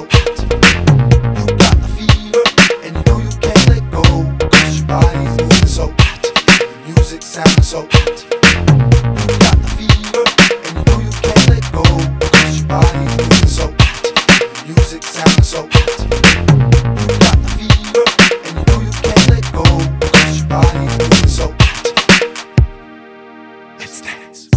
so hot. You got the fever, and you know you can't let go. 'Cause your body's moving so hot. The music sounding so hot. You got the fever, and you know you can't let go. 'Cause your body's moving so hot. The music sounding so hot. You got the fever, and you know you can't let go. 'Cause your body's moving so hot. Let's dance.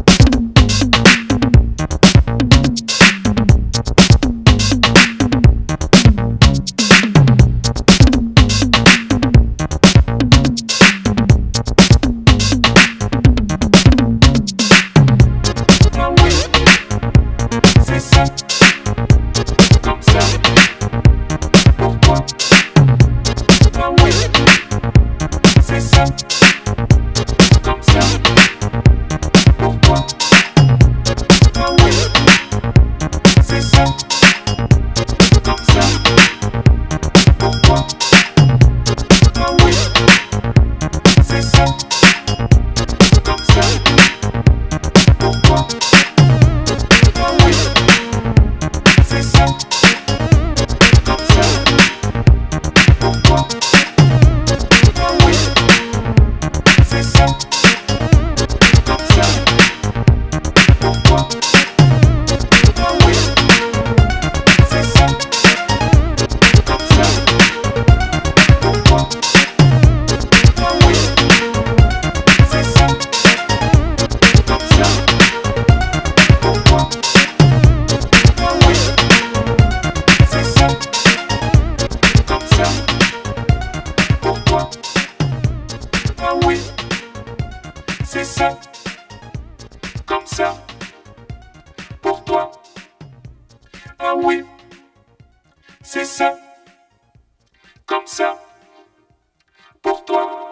C'est ça, comme ça, pour toi. Ah oui, c'est ça, comme ça, pour toi.